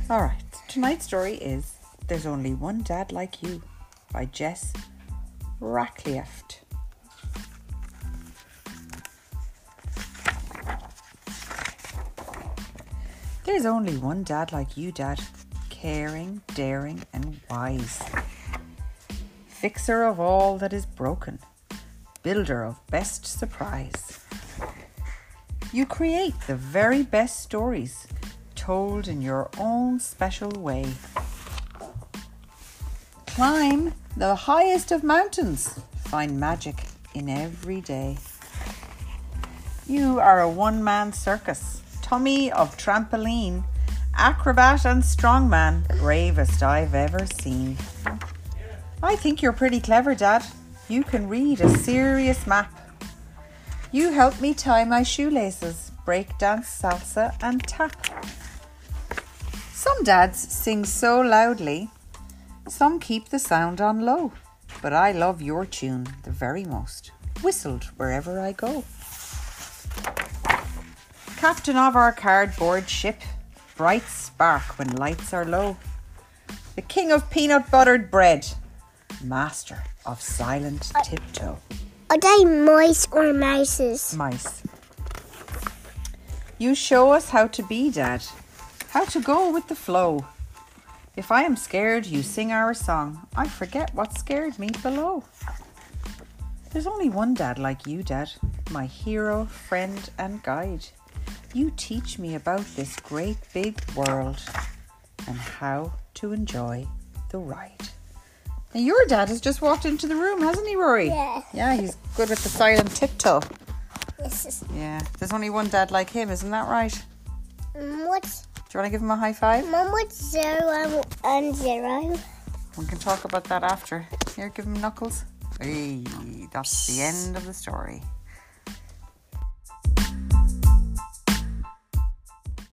All right, tonight's story is There's Only One Dad Like You by Jess Racklieft. There's only one dad like you, Dad. Caring, daring and wise. Fixer of all that is broken. Builder of best surprise. You create the very best stories, told in your own special way. Climb the highest of mountains. Find magic in every day. You are a one-man circus. Tummy of trampoline. Acrobat and strongman. Bravest I've ever seen. I think you're pretty clever, Dad. You can read a serious map. You help me tie my shoelaces, break dance, salsa and tap. Some dads sing so loudly, some keep the sound on low. But I love your tune the very most, whistled wherever I go. Captain of our cardboard ship, bright spark when lights are low. The king of peanut buttered bread, master of silent tiptoe. Are they mice or mouses? Mice. You show us how to be, Dad, how to go with the flow. If I am scared, you sing our song. I forget what scared me below. There's only one dad like you, Dad, my hero, friend and guide. You teach me about this great big world and how to enjoy the ride. And your dad has just walked into the room, hasn't he, Rory? Yeah. Yeah, he's good with the silent tiptoe. Yes. Yeah, there's only one dad like him, isn't that right? What? Do you want to give him a high five? Mum, what's 0 and 0? We can talk about that after. Here, give him knuckles. Hey, that's the end of the story.